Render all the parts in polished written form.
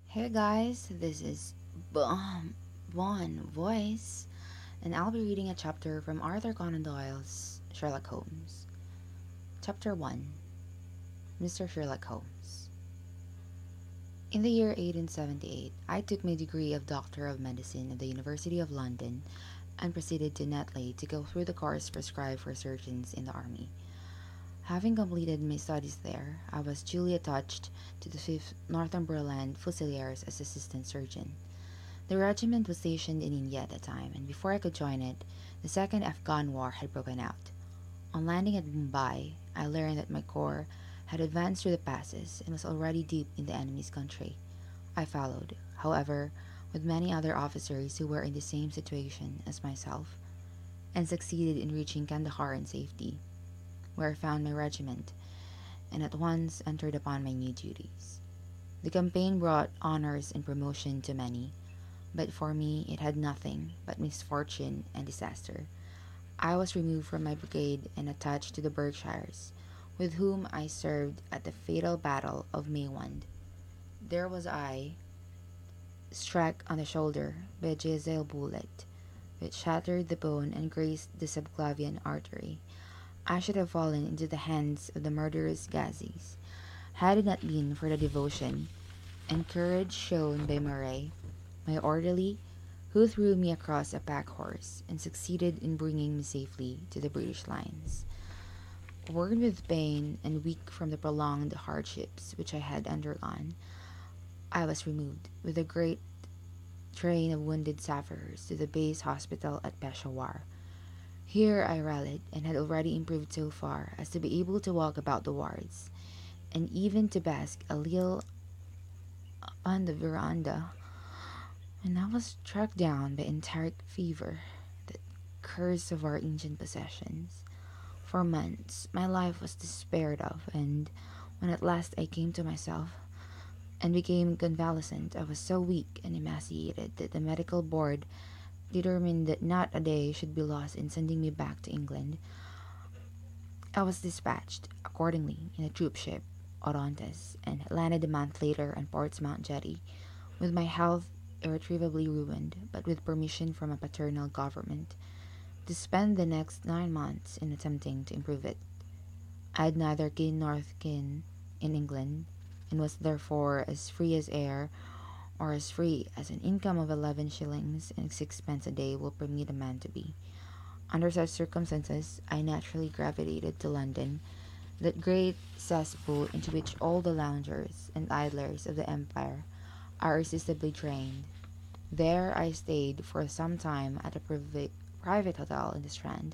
Hey guys, this is Bon Voice, and I'll be reading a chapter from Arthur Conan Doyle's Sherlock Holmes. Chapter 1, Mr. Sherlock Holmes. In the year 1878, I took my degree of Doctor of Medicine at the University of London and proceeded to Netley to go through the course prescribed for surgeons in the army. Having completed my studies there, I was duly attached to the 5th Northumberland Fusiliers as assistant surgeon. The regiment was stationed in India at the time, and before I could join it, the Second Afghan War had broken out. On landing at Mumbai, I learned that my corps had advanced through the passes and was already deep in the enemy's country. I followed, however, with many other officers who were in the same situation as myself, and succeeded in reaching Kandahar in safety, where I found my regiment, and at once entered upon my new duties. The campaign brought honors and promotion to many, but for me it had nothing but misfortune and disaster. I was removed from my brigade and attached to the Berkshires, with whom I served at the fatal battle of Maywand. There was I, struck on the shoulder by a Jezail bullet, which shattered the bone and grazed the subclavian artery. I should have fallen into the hands of the murderous Ghazis, had it not been for the devotion and courage shown by Murray, my orderly, who threw me across a pack horse and succeeded in bringing me safely to the British lines. Worn with pain and weak from the prolonged hardships which I had undergone, I was removed with a great train of wounded sufferers to the base hospital at Peshawar. Here I rallied and had already improved so far as to be able to walk about the wards, and even to bask a little on the veranda, when I was struck down by enteric fever, the curse of our ancient possessions. For months my life was despaired of, and when at last I came to myself and became convalescent, I was so weak and emaciated that the medical board determined that not a day should be lost in sending me back to England. I was dispatched, accordingly, in a troop ship, Orontes, and landed a month later on Portsmouth Jetty, with my health irretrievably ruined, but with permission from a paternal government, to spend the next 9 months in attempting to improve it. I had neither kin nor kin in England, and was therefore as free as air, or as free as an income of 11 shillings and sixpence a day will permit a man to be. Under such circumstances, I naturally gravitated to London, that great cesspool into which all the loungers and idlers of the empire are irresistibly drained. There I stayed for some time at a private hotel in the Strand,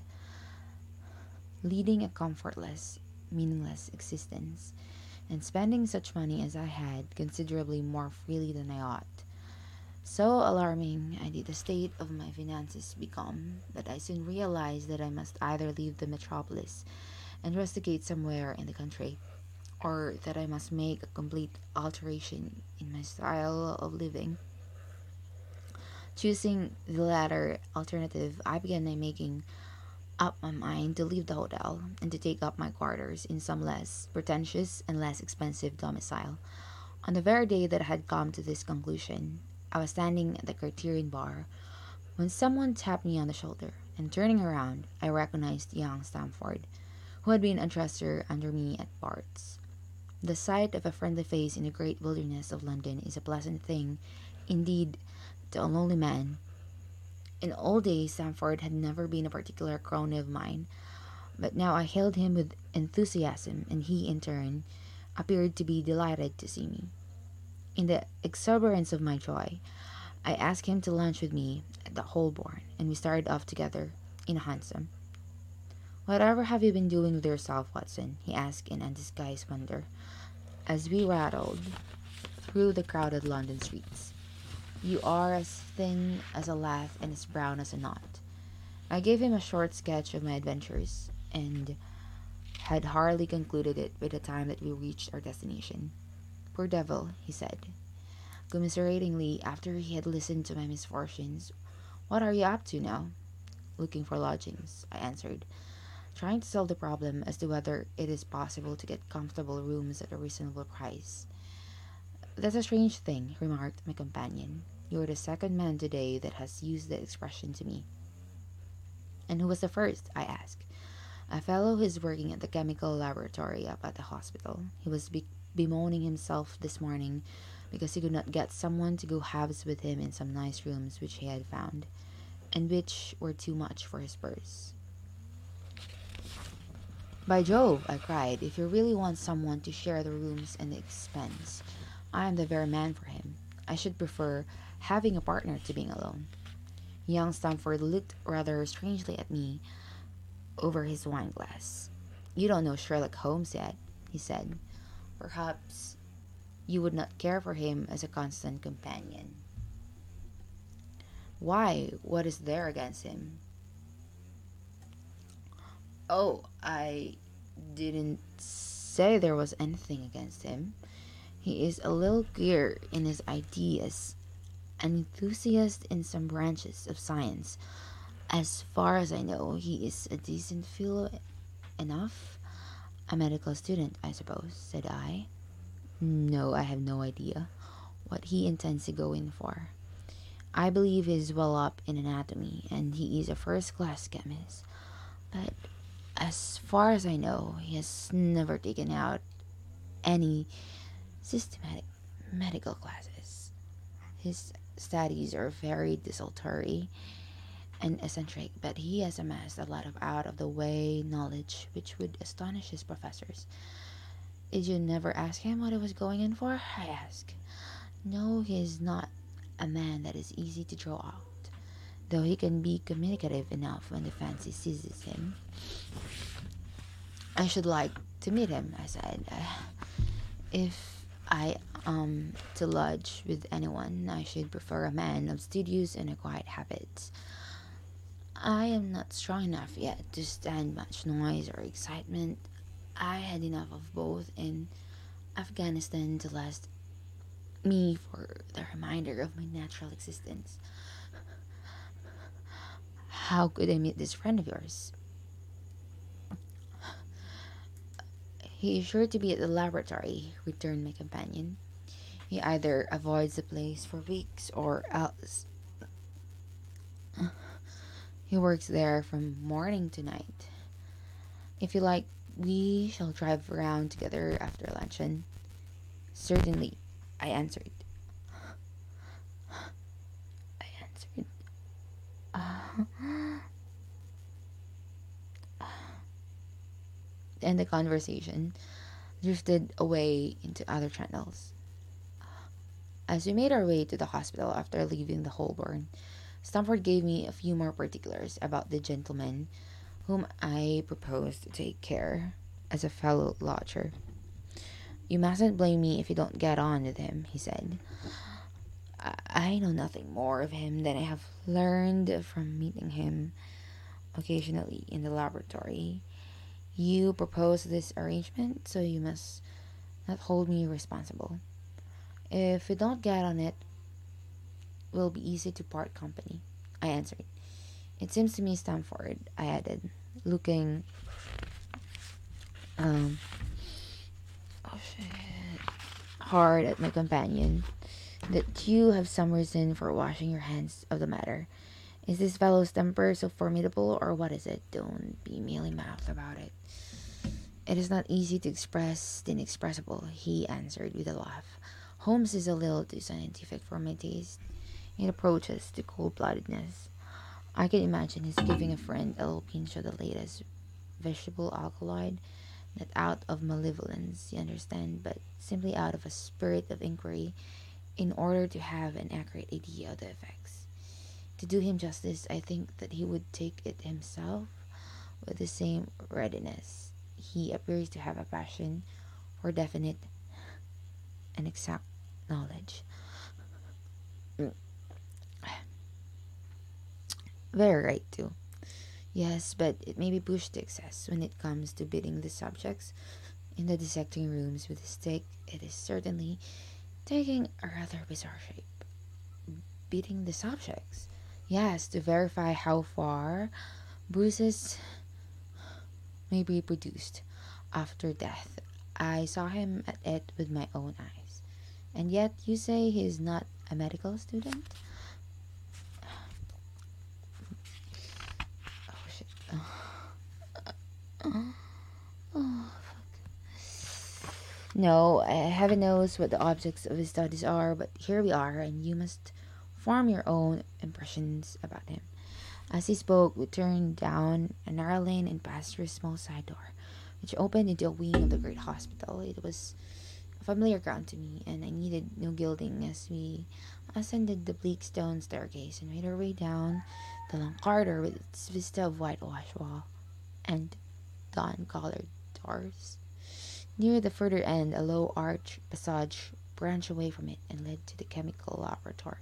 leading a comfortless, meaningless existence, and spending such money as I had considerably more freely than I ought. So alarming did the state of my finances become that I soon realized that I must either leave the metropolis and rusticate somewhere in the country, or that I must make a complete alteration in my style of living. Choosing the latter alternative, I began by making up my mind to leave the hotel and to take up my quarters in some less pretentious and less expensive domicile. On the very day that I had come to this conclusion, I was standing at the Criterion bar when someone tapped me on the shoulder, and turning around, I recognized young Stamford, who had been a dresser under me at Bart's. The sight of a friendly face in the great wilderness of London is a pleasant thing, indeed, to a lonely man. In old days, Stamford had never been a particular crony of mine, but now I hailed him with enthusiasm, and he, in turn, appeared to be delighted to see me. In the exuberance of my joy, I asked him to lunch with me at the Holborn, and we started off together in a hansom. "Whatever have you been doing with yourself, Watson?" he asked in undisguised wonder, as we rattled through the crowded London streets. "You are as thin as a lath and as brown as a knot." I gave him a short sketch of my adventures, and had hardly concluded it by the time that we reached our destination. "Poor devil," he said, commiseratingly, after he had listened to my misfortunes. "What are you up to now?" "Looking for lodgings," I answered, trying to solve the problem as to whether it is possible to get comfortable rooms at a reasonable price. That's a strange thing, remarked my companion. You're the second man today that has used that expression to me. And who was the first? I asked. A fellow who's working at the chemical laboratory up at the hospital. He was bemoaning himself this morning because he could not get someone to go halves with him in some nice rooms which he had found, and which were too much for his purse. By Jove, I cried, if you really want someone to share the rooms and the expense, I am the very man for him. I should prefer having a partner to being alone. Young Stamford looked rather strangely at me over his wine glass. You don't know Sherlock Holmes yet, he said. Perhaps you would not care for him as a constant companion. Why? What is there against him? Oh, I didn't say there was anything against him. He is a little queer in his ideas, an enthusiast in some branches of science. As far as I know, he is a decent fellow enough. A medical student, I suppose, said I. No, I have no idea what he intends to go in for. I believe he is well up in anatomy, and he is a first-class chemist. But as far as I know, he has never taken out any systematic medical classes. His studies are very desultory and eccentric, but he has amassed a lot of out-of-the-way knowledge which would astonish his professors. Did you never ask him what he was going in for? I asked. No, he is not a man that is easy to draw out, though he can be communicative enough when the fancy seizes him. I should like to meet him, I said. If I am to lodge with anyone, I should prefer a man of studious and quiet habits. I am not strong enough yet to stand much noise or excitement. I had enough of both in Afghanistan to last me for the reminder of my natural existence. How could I meet this friend of yours? He is sure to be at the laboratory, returned my companion. He either avoids the place for weeks or else he works there from morning to night. If you like, we shall drive around together after luncheon. Certainly, I answered. I answered. And the conversation drifted away into other channels. As we made our way to the hospital after leaving the Holborn, Stamford gave me a few more particulars about the gentleman whom I proposed to take care as a fellow lodger. You mustn't blame me if you don't get on with him, he said. I know nothing more of him than I have learned from meeting him occasionally in the laboratory. You proposed this arrangement, so you must not hold me responsible. If we don't get on it, it will be easy to part company, I answered. It seems to me, Stamford, I added, looking hard at my companion, that you have some reason for washing your hands of the matter. Is this fellow's temper so formidable, or what is it? Don't be mealy-mouthed about it. It is not easy to express the inexpressible, he answered with a laugh. Holmes is a little too scientific for my taste. It approaches to cold-bloodedness. I can imagine his giving a friend a little pinch of the latest vegetable alkaloid, not out of malevolence, you understand, but simply out of a spirit of inquiry, in order to have an accurate idea of the effects. To do him justice, I think that he would take it himself with the same readiness. He appears to have a passion for definite and exact knowledge. Very right, too. Yes, but it may be pushed to excess when it comes to beating the subjects in the dissecting rooms with a stick. It is certainly taking a rather bizarre shape. Beating the subjects? Yes, to verify how far bruises may be produced after death. I saw him at it with my own eyes. And yet you say he's not a medical student? Oh shit. Oh, no, heaven knows what the objects of his studies are, but here we are, and you must form your own impressions about him. As he spoke, we turned down a narrow lane and passed through a small side door, which opened into a wing of the great hospital. It was familiar ground to me, and I needed no gilding as we ascended the bleak stone staircase and made our way down the long corridor with its vista of whitewashed wall and dawn-colored doors. Near the further end, a low arch passage branched away from it and led to the chemical laboratory.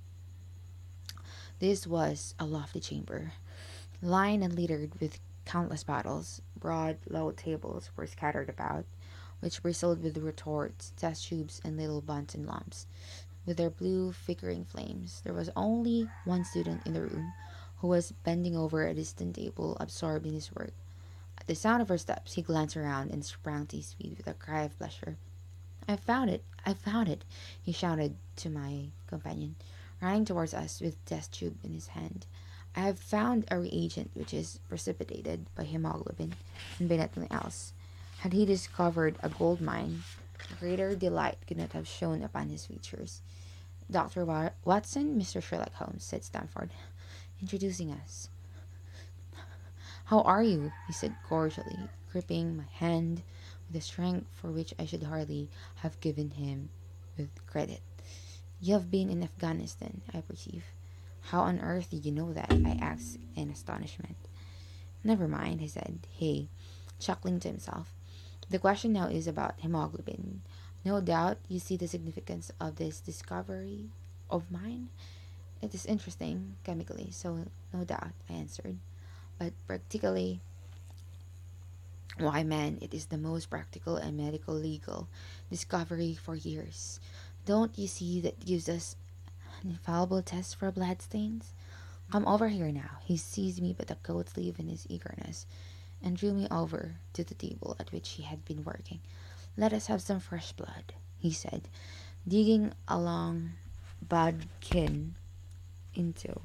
This was a lofty chamber, lined and littered with countless bottles. Broad, low tables were scattered about, which bristled with retorts, test tubes, and little Bunsen lamps, with their blue, flickering flames. There was only one student in the room, who was bending over a distant table, absorbed in his work. At the sound of her steps, he glanced around and sprang to his feet with a cry of pleasure. "I found it! I found it!" he shouted to my companion, running towards us with the test tube in his hand. "I have found a reagent which is precipitated by hemoglobin and by nothing else." Had he discovered a gold mine, greater delight could not have shone upon his features. "Dr. Watson, Mr. Sherlock Holmes," said Stamford, introducing us. "How are you?" he said cordially, gripping my hand with a strength for which I should hardly have given him with credit. "You have been in Afghanistan, I perceive." "How on earth did you know that?" I asked in astonishment. "Never mind," he said, chuckling to himself. "The question now is about hemoglobin. No doubt you see the significance of this discovery of mine. It is interesting, chemically, so no doubt," I answered. "But practically, why, man, it is the most practical and medical legal discovery for years. Don't you see that gives us an infallible test for blood stains? Come over here now." He seized me by the coat sleeve in his eagerness, and drew me over to the table at which he had been working. "Let us have some fresh blood," he said, digging a long bodkin into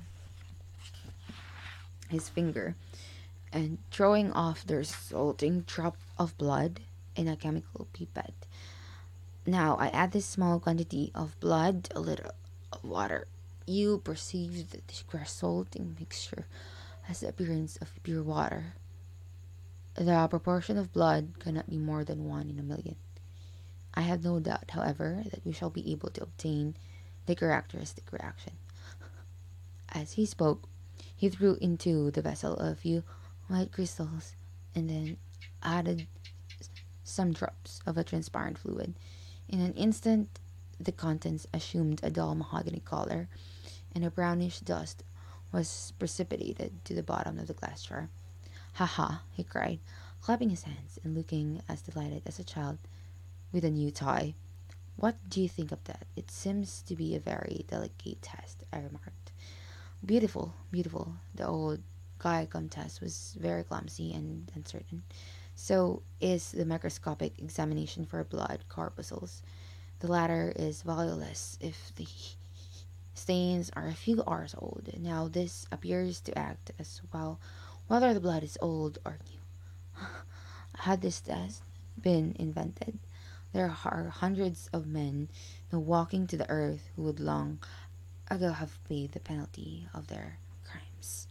his finger and throwing off the resulting drop of blood in a chemical pipette. "Now I add this small quantity of blood, a little of water. You perceive that this resulting mixture has the appearance of pure water. The proportion of blood cannot be more than 1 in 1,000,000. I have no doubt, however, that we shall be able to obtain the characteristic reaction." As he spoke, he threw into the vessel a few white crystals, and then added some drops of a transparent fluid. In an instant the contents assumed a dull mahogany color, and a brownish dust was precipitated to the bottom of the glass jar. "Ha ha!" he cried, clapping his hands and looking as delighted as a child with a new toy. "What do you think of that? It seems to be a very delicate test," I remarked. "Beautiful, beautiful." The old Comtesse was very clumsy and uncertain. "So is the microscopic examination for blood corpuscles. The latter is valueless if the stains are a few hours old. Now this appears to act as well whether the blood is old or new. Had this test been invented, there are hundreds of men now walking to the earth who would long ago have paid the penalty of their crimes."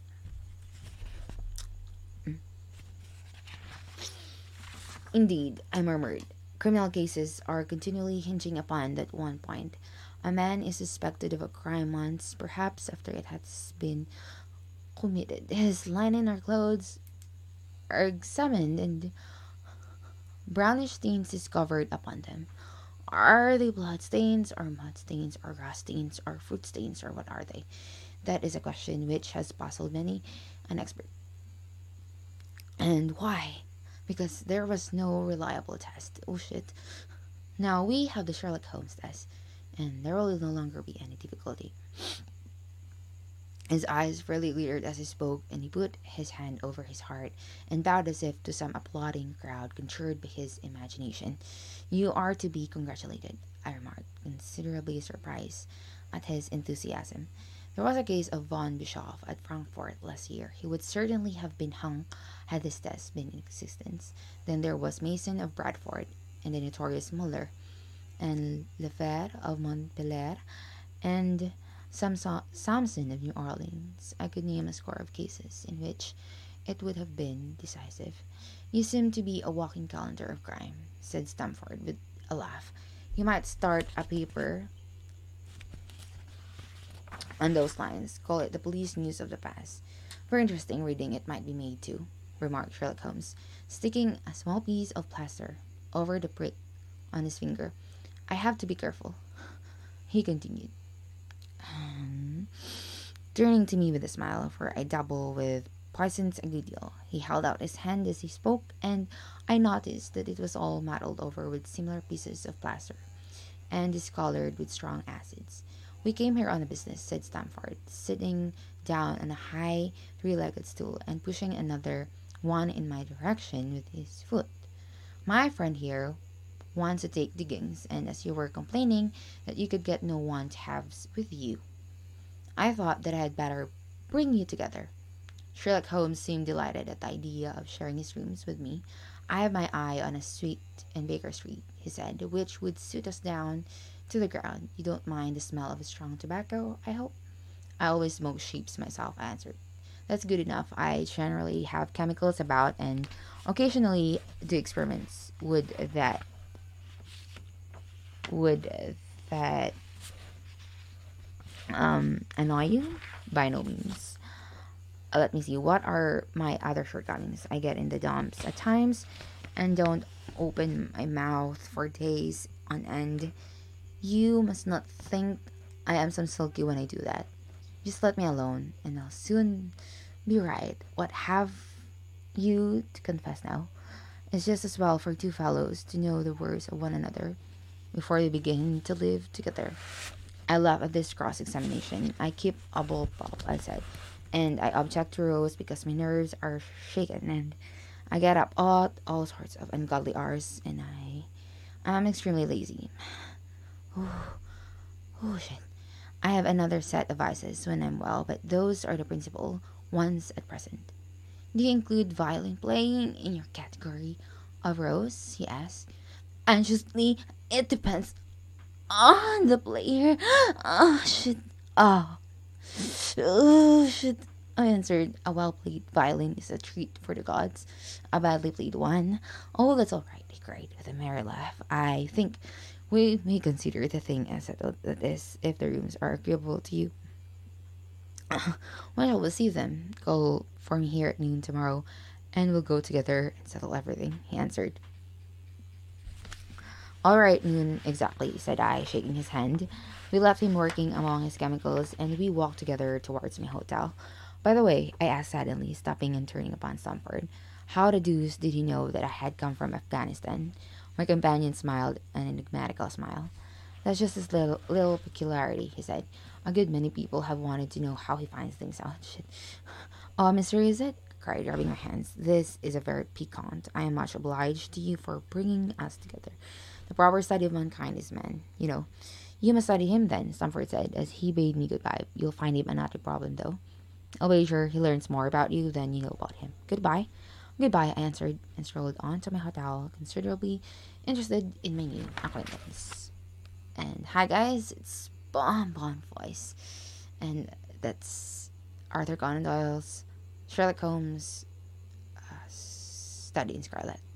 "Indeed," I murmured, "criminal cases are continually hinging upon that one point. A man is suspected of a crime once, perhaps after it has been committed. His linen or clothes are examined, and brownish stains discovered upon them. Are they blood stains, or mud stains, or grass stains, or fruit stains, or what are they? That is a question which has puzzled many an expert. And why? Because there was no reliable test. Oh shit. Now we have the Sherlock Holmes test, and there will no longer be any difficulty." His eyes fairly glittered as he spoke, and he put his hand over his heart and bowed as if to some applauding crowd conjured by his imagination. "You are to be congratulated. I remarked, considerably surprised at his enthusiasm. There was a case of von Bischoff at Frankfurt last year. He would certainly have been hung had this test been in existence. Then there was Mason of Bradford, and the notorious Muller, and Lefebvre of Montpellier, and Samson of New Orleans. I could name a score of cases in which it would have been decisive. You seem to be a walking calendar of crime, said Stamford with a laugh. You might start a paper on those lines. Call it the police news of the past. For interesting reading it might be made too, remarked Sherlock Holmes, sticking a small piece of plaster over the prick on his finger. I have to be careful, he continued, turning to me with a smile, for I dabble with poisons a good deal. He held out his hand as he spoke, and I noticed that it was all mottled over with similar pieces of plaster, and discolored with strong acids. We came here on a business, said Stamford, sitting down on a high three-legged stool and pushing another one in my direction with his foot. My friend here wants to take diggings, and as you were complaining that you could get no one to have with you, I thought that I had better bring you together. Sherlock Holmes seemed delighted at the idea of sharing his rooms with me. I have my eye on a suite in Baker Street, he said, which would suit us down to the ground. You don't mind the smell of strong tobacco, I hope? I always smoke sheeps myself, I answered. That's good enough. I generally have chemicals about and occasionally do experiments. Would that annoy you? By no means. Let me see. What are my other shortcomings? I get in the dumps at times and don't open my mouth for days on end. You must not think I am some sulky when I do that. Just let me alone, and I'll soon be right. What have you to confess now? It's just as well for two fellows to know the words of one another before they begin to live together. I laugh at this cross-examination. I keep a bullpup, I said, and I object to Rose because my nerves are shaken, and I get up at all sorts of ungodly hours, and I'm extremely lazy. Oh, shit. I have another set of vices when I'm well, but those are the principal ones at present. Do you include violin playing in your category of Rose? He asked. Anxiously, it depends on the player. Oh, shit. Oh, shit. I answered. A well-played violin is a treat for the gods. A badly played one. Oh, that's all right, he cried with a merry laugh. I think we may consider the thing as settled, that is, if the rooms are agreeable to you. Well, we'll see them. Call for me here at noon tomorrow, and we'll go together and settle everything, he answered. All right, noon exactly, said I, shaking his hand. We left him working among his chemicals, and we walked together towards my hotel. By the way, I asked suddenly, stopping and turning upon Stamford, how the deuce did he know that I had come from Afghanistan? My companion smiled an enigmatical smile. That's just his little peculiarity, he said. A good many people have wanted to know how he finds things out. Shit. Oh, mystery is it? Cried, rubbing my hands. This is a very piquant. I am much obliged to you for bringing us together. The proper study of mankind is man, you know. You must study him then, Stamford said, as he bade me goodbye. You'll find him another problem, though. I'll wager he learns more about you than you know about him. Goodbye. Goodbye, I answered, and strolled on to my hotel, considerably interested in my new acquaintance. And hi guys, it's Bon Voice. And that's Arthur Conan Doyle's Sherlock Holmes Study in Scarlet.